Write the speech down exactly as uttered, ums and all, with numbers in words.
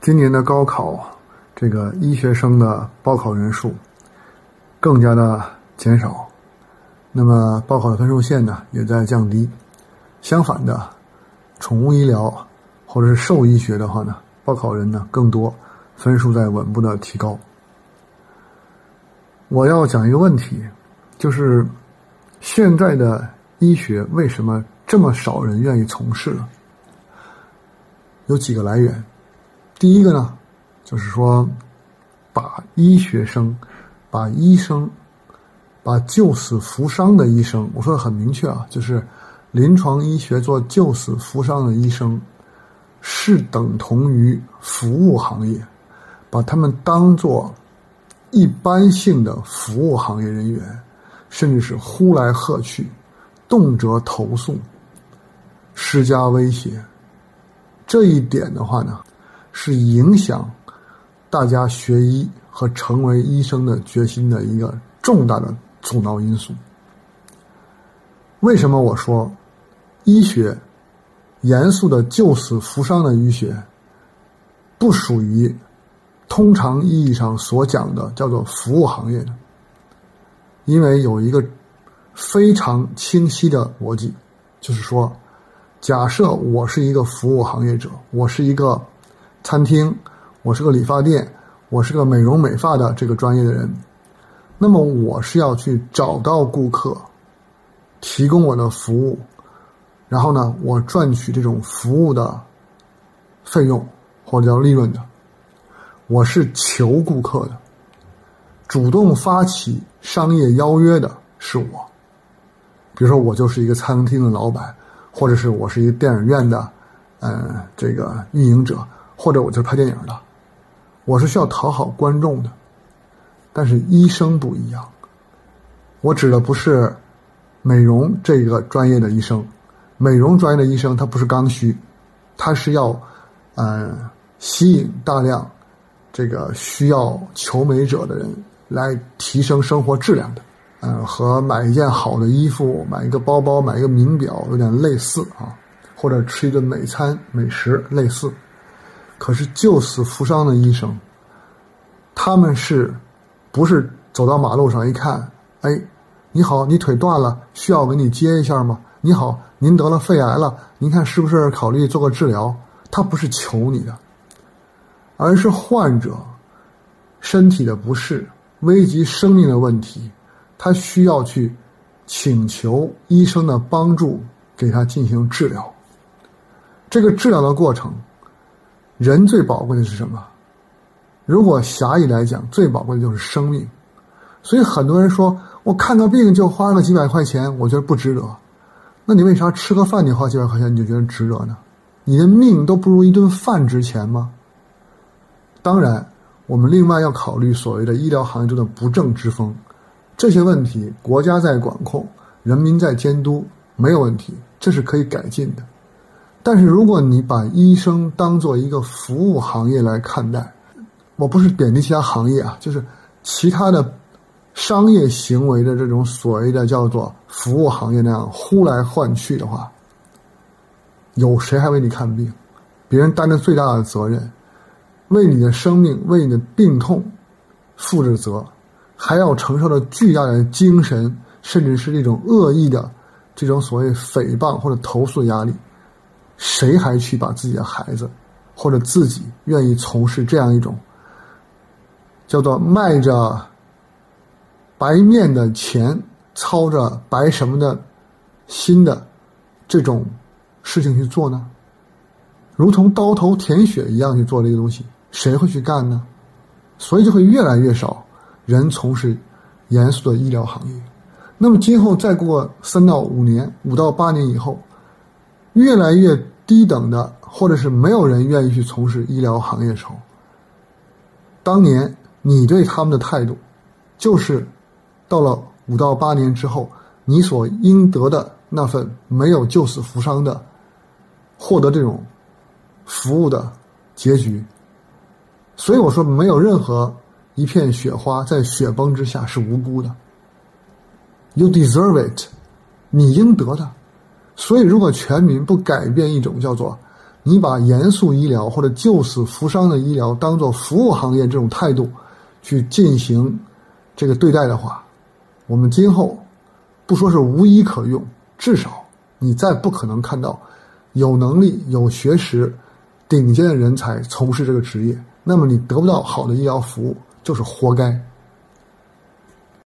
今年的高考，这个医学生的报考人数更加的减少，那么报考的分数线呢也在降低。相反的，宠物医疗或者是兽医学的话呢，报考人呢更多，分数在稳步的提高。我要讲一个问题，就是现在的医学为什么这么少人愿意从事呢？有几个来源。第一个呢，就是说把医学生把医生把救死扶伤的医生，我说的很明确啊，就是临床医学做救死扶伤的医生是等同于服务行业，把他们当作一般性的服务行业人员，甚至是呼来喝去，动辄投诉，施加威胁。这一点的话呢，是影响大家学医和成为医生的决心的一个重大的阻挠因素。为什么我说医学严肃的救死扶伤的医学不属于通常意义上所讲的叫做服务行业呢？因为有一个非常清晰的逻辑，就是说假设我是一个服务行业者，我是一个餐厅，我是个理发店，我是个美容美发的这个专业的人，那么我是要去找到顾客，提供我的服务，然后呢，我赚取这种服务的费用或者叫利润的。我是求顾客的，主动发起商业邀约的是我。比如说我就是一个餐厅的老板，或者是我是一个电影院的呃这个运营者，或者我就是拍电影的，我是需要讨好观众的。但是医生不一样，我指的不是美容这个专业的医生，美容专业的医生他不是刚需，他是要呃吸引大量这个需要求美者的人来提升生活质量的，呃，和买一件好的衣服、买一个包包、买一个名表有点类似啊，或者吃一顿美餐美食类似。可是救死扶伤的医生，他们是不是走到马路上一看，哎，你好，你腿断了，需要我给你接一下吗？你好，您得了肺癌了，您看是不是考虑做个治疗？他不是求你的，而是患者身体的不适，危及生命的问题，他需要去请求医生的帮助，给他进行治疗。这个治疗的过程，人最宝贵的是什么？如果狭义来讲，最宝贵的就是生命。所以很多人说，我看个病就花个几百块钱，我觉得不值得。那你为啥吃个饭你花几百块钱你就觉得值得呢？你的命都不如一顿饭值钱吗？当然，我们另外要考虑所谓的医疗行业中的不正之风，这些问题国家在管控，人民在监督，没有问题，这是可以改进的。但是如果你把医生当做一个服务行业来看待，我不是贬低其他行业啊，就是其他的商业行为的这种所谓的叫做服务行业那样呼来唤去的话，有谁还为你看病？别人担着最大的责任，为你的生命，为你的病痛负着责，还要承受着巨大的精神甚至是这种恶意的这种所谓诽谤或者投诉的压力，谁还去把自己的孩子或者自己愿意从事这样一种叫做卖着白面的钱操着白什么的心的这种事情去做呢？如同刀头舔血一样去做这个东西，谁会去干呢？所以就会越来越少人从事严肃的医疗行业。那么今后再过三到五年五到八年以后，越来越低等的或者是没有人愿意去从事医疗行业的时候，当年你对他们的态度就是到了五到八年之后你所应得的那份没有救死扶伤的获得这种服务的结局。所以我说没有任何一片雪花在雪崩之下是无辜的， You deserve it， 你应得的。所以如果全民不改变一种叫做你把严肃医疗或者救死扶伤的医疗当做服务行业这种态度去进行这个对待的话，我们今后不说是无医可用，至少你再不可能看到有能力有学识顶尖的人才从事这个职业，那么你得不到好的医疗服务就是活该。